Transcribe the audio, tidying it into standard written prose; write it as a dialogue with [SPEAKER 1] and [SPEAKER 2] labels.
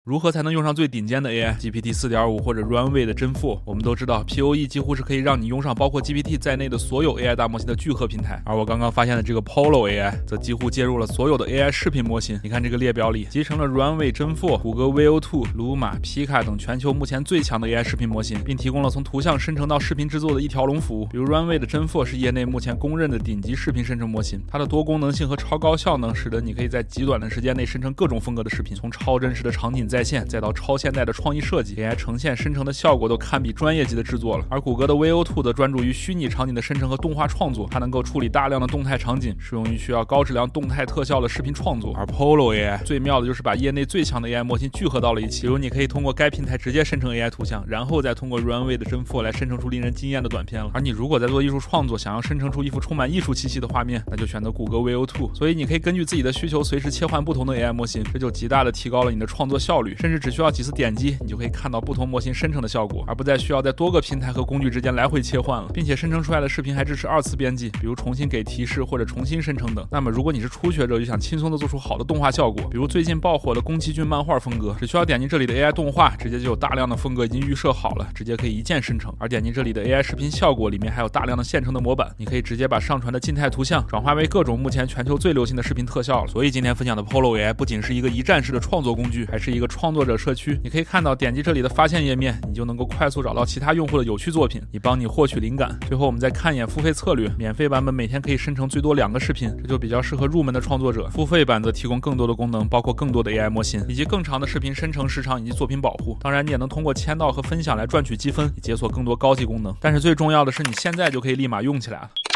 [SPEAKER 1] 如何才能用上最顶尖的 AI GPT 4.5 或者 Runway 的真4？我们都知道 POE 几乎是可以让你用上包括 GPT 在内的所有 AI 大模型的聚合平台，而我刚刚发现的这个 Polo AI 则几乎接入了所有的 AI 视频模型。你看这个列表里集成了 Runway 真4、谷歌 Veo 2、Luma、Pika 等全球目前最强的 AI 视频模型，并提供了从图像生成到视频制作的一条龙服务。比如 Runway 的真4是业内目前公认的顶级视频生成模型，它的多功能性和超高效能使得你可以在极短的时间内生成各种风格的视频，从超真实的场景再现，再到超现代的创意设计 ，AI 呈现生成的效果都堪比专业级的制作了。而谷歌的 Veo 2则专注于虚拟场景的生成和动画创作，它能够处理大量的动态场景，适用于需要高质量动态特效的视频创作。而 Polo AI 最妙的就是把业内最强的 AI 模型聚合到了一起，比如你可以通过该平台直接生成 AI 图像，然后再通过 Runway 的真4来生成出令人惊艳的短片了。而你如果在做艺术创作，想要生成出一幅充满艺术气息的画面，那就选择谷歌 Veo 2。所以你可以根据自己的需求随时切换不同的 AI 模型，这就极大的提高了你的创作效率，甚至只需要几次点击，你就可以看到不同模型生成的效果，而不再需要在多个平台和工具之间来回切换了。并且生成出来的视频还支持2次编辑，比如重新给提示或者重新生成等。那么如果你是初学者，就想轻松的做出好的动画效果，比如最近爆火的宫崎骏漫画风格，只需要点击这里的 AI 动画，直接就有大量的风格已经预设好了，直接可以一键生成。而点击这里的 AI 视频效果里面还有大量的现成的模板，你可以直接把上传的静态图像转化为各种目前全球最流行的视频特效了。所以今天分享的 Polo AI 不仅是一个一站式的创作工具，还是一个创作者社区。你可以看到点击这里的发现页面，你就能够快速找到其他用户的有趣作品，以帮你获取灵感。最后我们再看一眼付费策略，免费版本每天可以生成最多2个视频，这就比较适合入门的创作者。付费版则提供更多的功能，包括更多的 AI 模型，以及更长的视频生成时长以及作品保护。当然你也能通过签到和分享来赚取积分，以解锁更多高级功能。但是最重要的是你现在就可以立马用起来了。